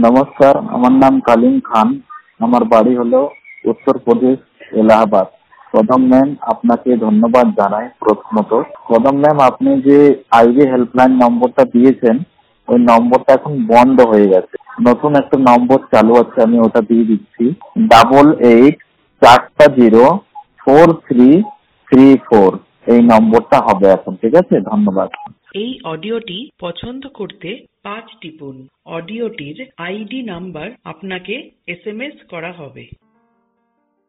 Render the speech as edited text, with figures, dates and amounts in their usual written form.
নমস্কার, আমার নাম কালিম খান। আমার বাড়ি হলো উত্তরপ্রদেশ, এলাহাবাদ। কদম ম্যাম, আপনাকে ধন্যবাদ জানাই। প্রথমত কদম ম্যাম, আপনি যে আইবি হেল্পলাইন নম্বরটা দিয়েছেন, ওই নম্বরটা এখন বন্ধ হয়ে গেছে। নতুন একটা নম্বর চালু আছে, আমি ওটা দিয়ে দিচ্ছি। 88404334। এই নম্বরটা হবে এখন, ঠিক আছে? ধন্যবাদ। এই অডিওটি পছন্দ করতে 5 টিপুন। অডিওটির আইডি নাম্বার আপনাকে SMS করা হবে।